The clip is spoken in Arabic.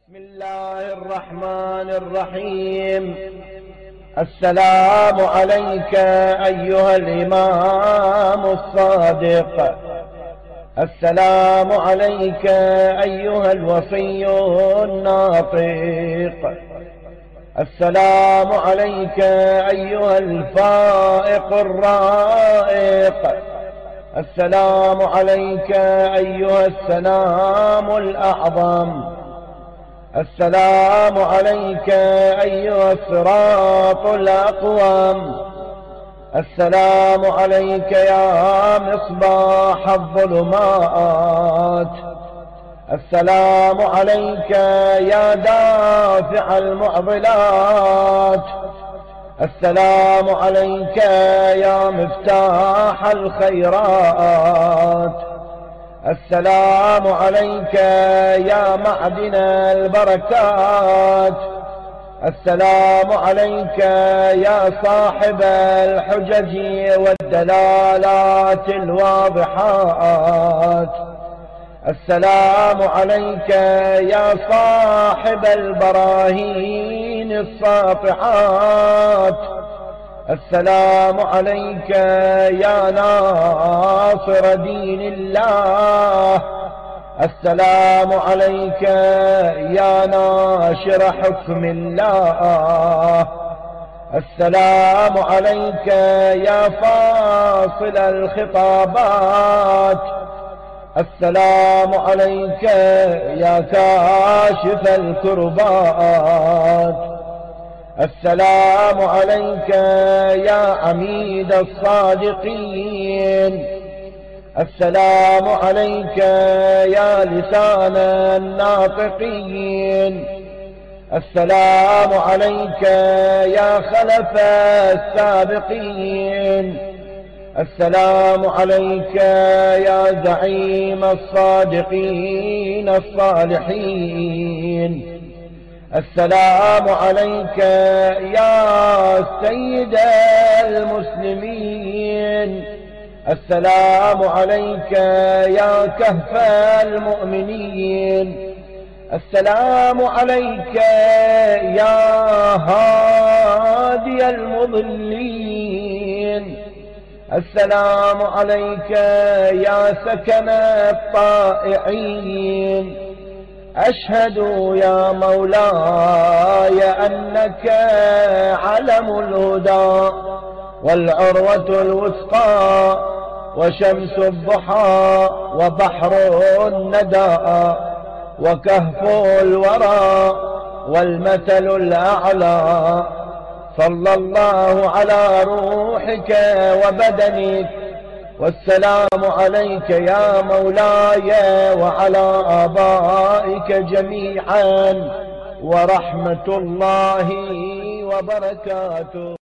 بسم الله الرحمن الرحيم. السلام عليك أيها الإمام الصادق، السلام عليك أيها الوصي الناطق، السلام عليك أيها الفائق الرائق، السلام عليك أيها السلام الأعظم، السلام عليك أيها الصراط الأقوم، السلام عليك يا مصباح الظلمات، السلام عليك يا دافع المعضلات، السلام عليك يا مفتاح الخيرات، السلام عليك يا معدن البركات، السلام عليك يا صاحب الحجج والدلالات الواضحات، السلام عليك يا صاحب البراهين الساطعات، السلام عليك يا ناصر دين الله، السلام عليك يا ناشر حكم الله، السلام عليك يا فاصل الخطابات، السلام عليك يا كاشف الكربات، السلام عليك يا عميد الصادقين، السلام عليك يا لسان الناطقين، السلام عليك يا خلف السابقين، السلام عليك يا زعيم الصادقين الصالحين، السلام عليك يا سيد المسلمين، السلام عليك يا كهف المؤمنين، السلام عليك يا هادي المضلين، السلام عليك يا سكن الطائعين، أشهد يا مولاي أنك علم الهدى والعروة الوثقى وشمس الضحى وبحر الندى وكهف الورى والمثل الأعلى، صلى الله على روحك وبدنك، والسلام عليك يا مولاي وعلى آبائك جميعا ورحمة الله وبركاته.